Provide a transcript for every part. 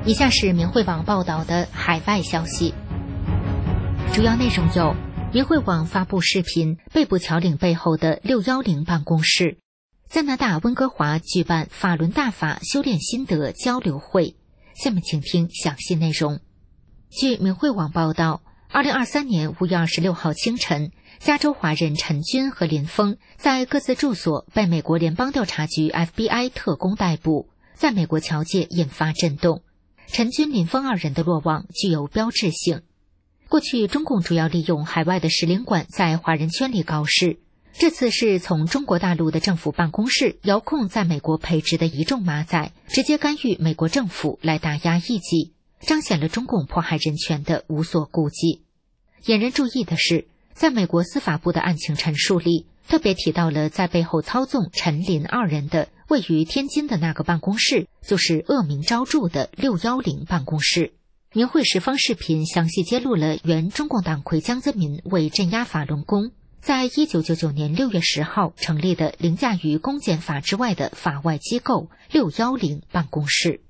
以下是明慧网报道的海外消息，主要内容有：明慧网发布视频，被捕侨领背后的610办公室；加拿大温哥华举办法轮大法修炼心得交流会。下面请听详细内容。据明慧网报道，2023年5月26号清晨，加州华人陈军和林峰在各自住所被美国联邦调查局 FBI 特工逮捕，在美国侨界引发震动。陈军、林峰二人的落网具有标志性。过去中共主要利用海外的使领馆在华人圈里搞事，这次是从中国大陆的政府办公室遥控在美国培植的一众马仔，直接干预美国政府来打压异己，彰显了中共迫害人权的无所顾忌。引人注意的是，在美国司法部的案情陈述里，特别提到了在背后操纵陈林二人的位于天津的那个办公室，就是恶名昭著的610办公室。明慧时方视频详细揭露了原中共党魁江泽民为镇压法轮功，在1999年6月10号成立的凌驾于公检法之外的法外机构610办公室。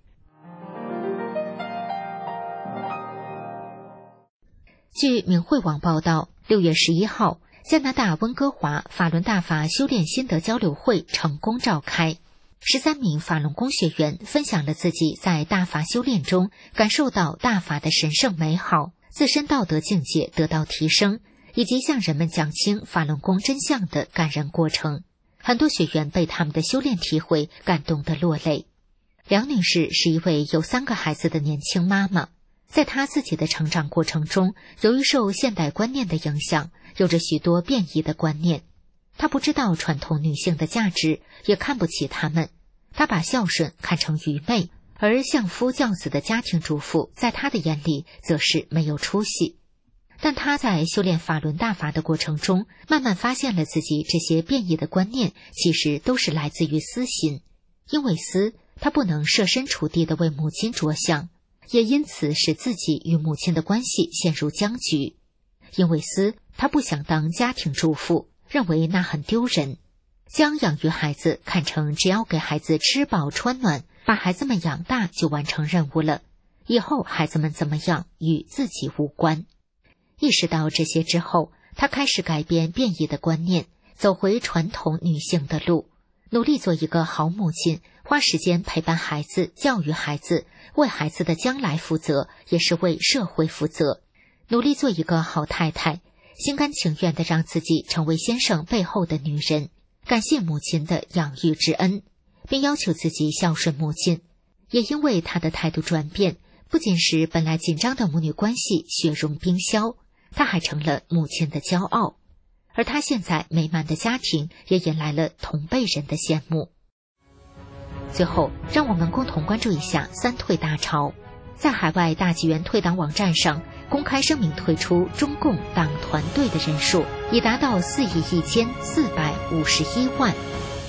据明慧网报道，6月11号，加拿大温哥华法轮大法修炼心得交流会成功召开。13名法轮功学员分享了自己在大法修炼中感受到大法的神圣美好，自身道德境界得到提升，以及向人们讲清法轮功真相的感人过程。很多学员被他们的修炼体会感动得落泪。梁女士是一位有3个孩子的年轻妈妈，在她自己的成长过程中，由于受现代观念的影响，有着许多变异的观念。她不知道传统女性的价值，也看不起她们。她把孝顺看成愚昧，而相夫教子的家庭主妇在她的眼里则是没有出息。但她在修炼法轮大法的过程中，慢慢发现了自己这些变异的观念其实都是来自于私心。因为私，她不能设身处地地为母亲着想，也因此使自己与母亲的关系陷入僵局。因为私，她不想当家庭主妇，认为那很丢人，将养育孩子看成只要给孩子吃饱穿暖，把孩子们养大就完成任务了，以后孩子们怎么样与自己无关。意识到这些之后，她开始改变变异的观念，走回传统女性的路，努力做一个好母亲，花时间陪伴孩子，教育孩子，为孩子的将来负责，也是为社会负责，努力做一个好太太，心甘情愿地让自己成为先生背后的女人，感谢母亲的养育之恩，并要求自己孝顺母亲。也因为她的态度转变，不仅使本来紧张的母女关系雪融冰消，她还成了母亲的骄傲。而她现在美满的家庭也引来了同辈人的羡慕。最后，让我们共同关注一下三退大潮。在海外大纪元退党网站上公开声明退出中共党团队的人数已达到41451万。